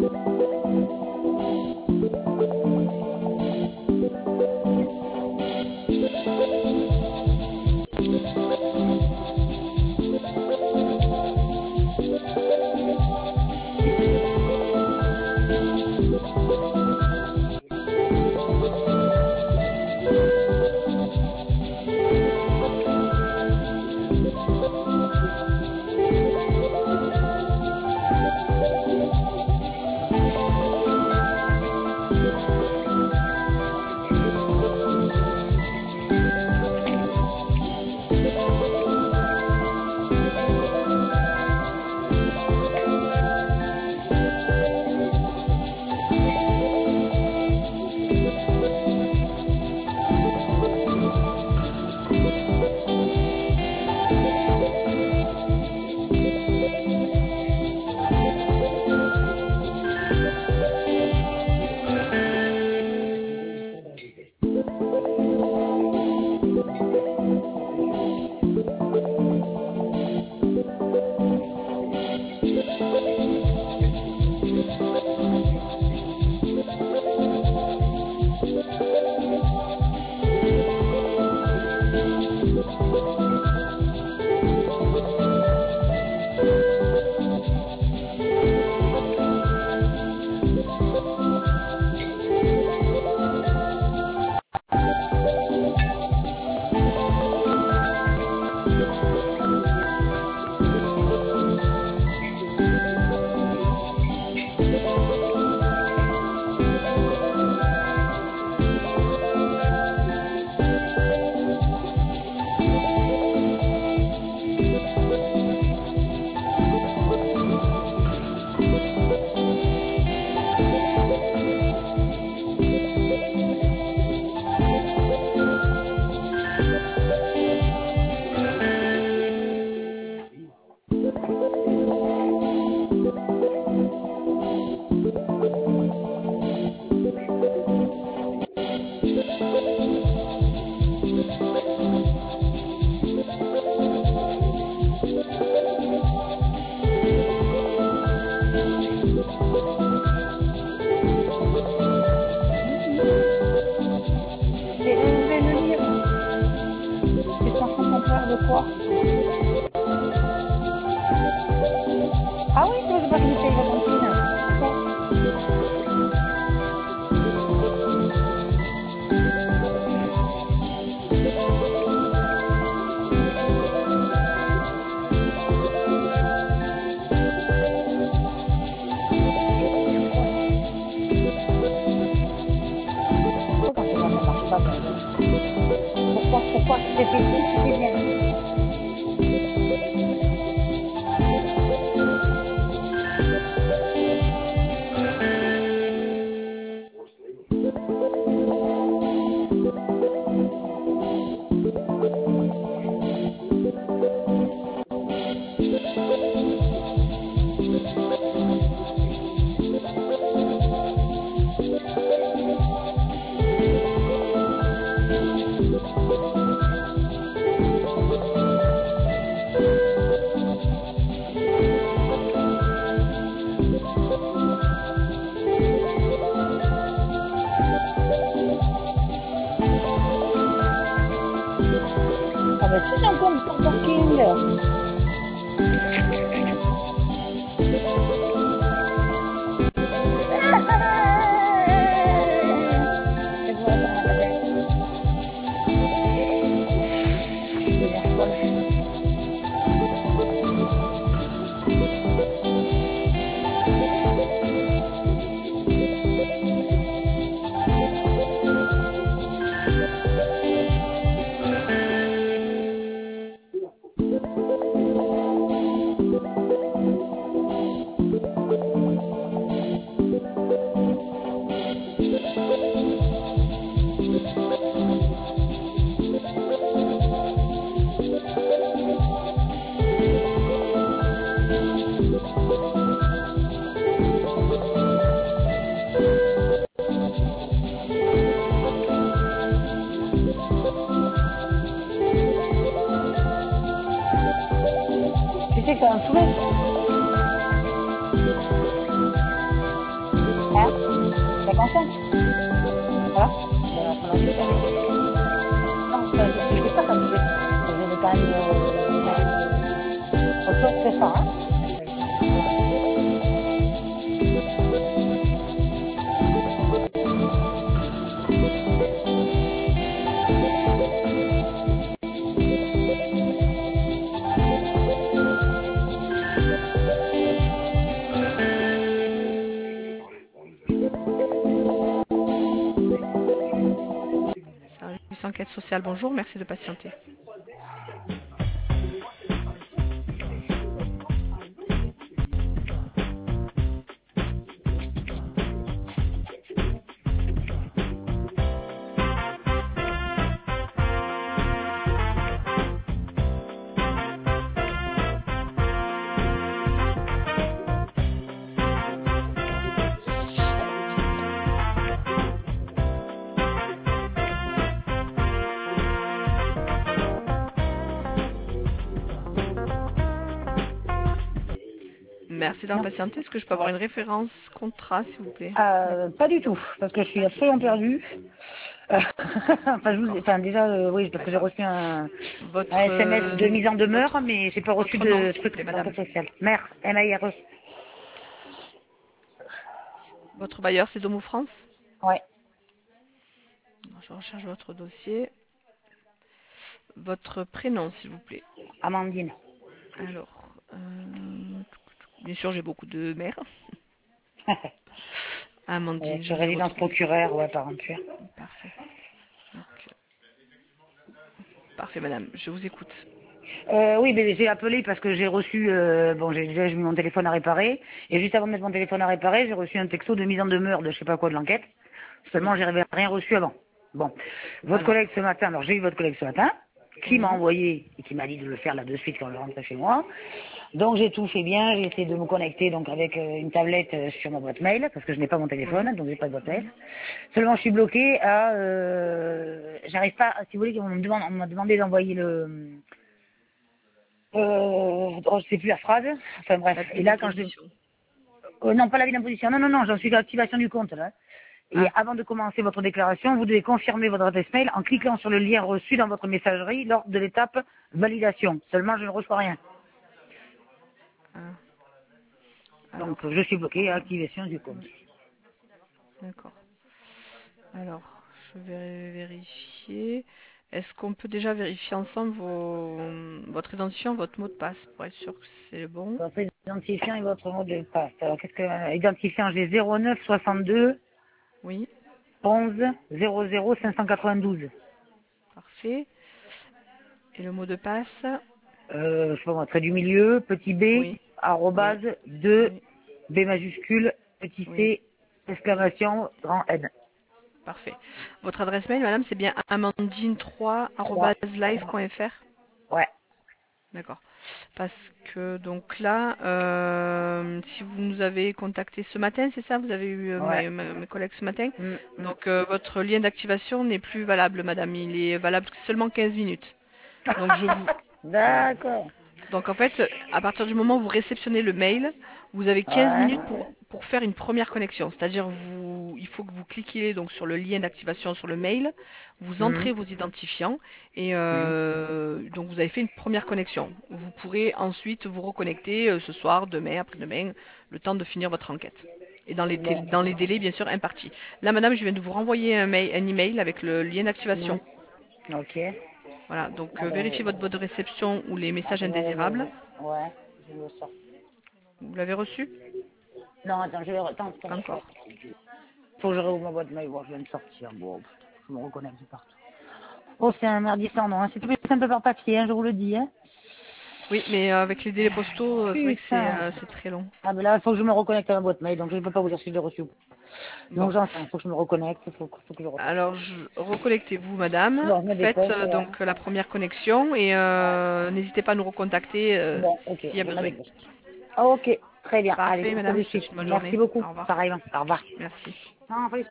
Ah oui, toi, je vois que tu payes la cantine. Pourquoi c'est petit, c'est bien. Ah bah si, j'entends le parking. Tu sais que c'est un souhait. être enceinte. Voilà. Non, ça ne sais pas comme je vais quand même autre chose que ça. Hein. Service enquête sociale, bonjour, merci de patienter. Merci d'avoir patienté. Est-ce que je peux avoir une référence contrat, s'il vous plaît? Pas du tout, parce que je suis absolument perdue. Déjà, oui, parce que j'ai reçu un SMS de mise en demeure, mais j'ai pas reçu de truc d'enquête sociale. Mère, M-A-I-R-E. Votre bailleur, c'est Domo France? Ouais. Je recherche votre dossier. Votre prénom, s'il vous plaît. Amandine. Alors, bien sûr, j'ai beaucoup de mères. Amandine, je résidence procureur, ouais, par entière. Parfait. Donc, parfait, madame, je vous écoute. Oui, mais j'ai appelé parce que j'ai reçu, j'ai mis mon téléphone à réparer, et juste avant de mettre mon téléphone à réparer, j'ai reçu un texto de mise en demeure de je sais pas quoi de l'enquête. Seulement, j'avais rien reçu avant. Bon, votre collègue ce matin, alors j'ai eu votre collègue ce matin, qui m'a envoyé et qui m'a dit de le faire là de suite quand je rentrais chez moi. Donc j'ai tout fait bien, j'ai essayé de me connecter donc avec une tablette sur ma boîte mail parce que je n'ai pas mon téléphone, donc j'ai pas de boîte mail. Seulement je suis bloquée à, j'arrive pas, si vous voulez, on m'a demandé d'envoyer le, je sais plus la phrase. Enfin bref. Et là quand non, pas la vie d'imposition. Non, j'en suis à l'activation du compte là. Et avant de commencer votre déclaration, vous devez confirmer votre adresse mail en cliquant sur le lien reçu dans votre messagerie lors de l'étape validation. Seulement, je ne reçois rien. Donc, je suis bloqué à activation du compte. D'accord. Alors, je vais vérifier. Est-ce qu'on peut déjà vérifier ensemble votre identifiant, votre mot de passe pour être sûr que c'est le bon? Votre identifiant et votre mot de passe. Alors, qu'est-ce que identifiant? J'ai 09 62 oui 11 00 592. Parfait. Et le mot de passe? Je sais pas moi, trait du milieu, petit b, oui. arrobase, oui. 2, oui. b majuscule, petit c, exclamation, grand N. Parfait. Votre adresse mail, madame, c'est bien amandine3@live.fr? Ouais. D'accord. Parce que donc là, si vous nous avez contacté ce matin, c'est ça? Vous avez eu mes collègues ce matin? Donc votre lien d'activation n'est plus valable, madame. Il est valable seulement 15 minutes. Donc je vous... D'accord. Donc en fait, à partir du moment où vous réceptionnez le mail, vous avez 15 minutes pour faire une première connexion. C'est-à-dire il faut que vous cliquiez donc sur le lien d'activation sur le mail, vous entrez vos identifiants et donc vous avez fait une première connexion. Vous pourrez ensuite vous reconnecter ce soir, demain, après-demain, le temps de finir votre enquête. Et dans les délais bien sûr impartis. Là, madame, je viens de vous renvoyer un email avec le lien d'activation. Ok. Voilà, donc vérifiez votre boîte de réception ou les messages indésirables. Ouais, je le sors. Vous l'avez reçu? Non, attends, je vais... Attends, Pas encore. Faut que je réouvre ma boîte mail. Bon, je viens de sortir. Bon, je me reconnecte partout. Oh, c'est un merdier sans nom. Hein. C'est plus simple par papier, hein, je vous le dis. Hein. Oui, mais avec les délais postaux, c'est vrai que c'est très long. Ah, ben là, il faut que je me reconnecte à ma boîte mail, donc je ne peux pas vous dire si je l'ai reçu. Donc j'en sais, il faut que je me reconnecte, il faut que je reconnecte. Alors, reconnectez-vous, madame. Faites donc la première connexion et n'hésitez pas à nous recontacter s'il y a besoin. Ok, très bien. Parfait, Allez, madame. de Je vous souhaite suite. une bonne journée. Merci beaucoup. Au revoir. Pareil, au revoir. Merci. Non,